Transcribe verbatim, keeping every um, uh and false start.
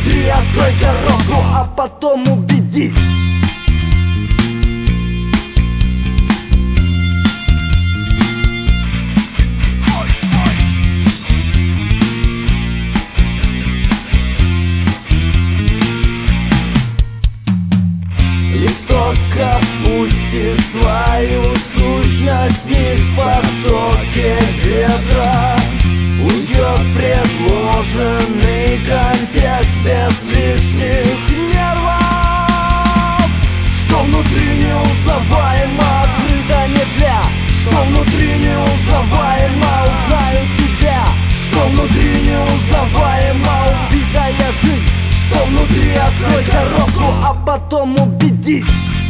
внутри, открой коробку, а потом убедись. Листок опустит свою сущность не в потоке ветра. Уйдет предложенный контекст без лишних нервов. Что внутри неузнаваемо, открыто не зря. Что внутри неузнаваемо, узнаю тебя. Что внутри неузнаваемо, убитая жизнь. Что внутри, открой коробку, а потом убедись.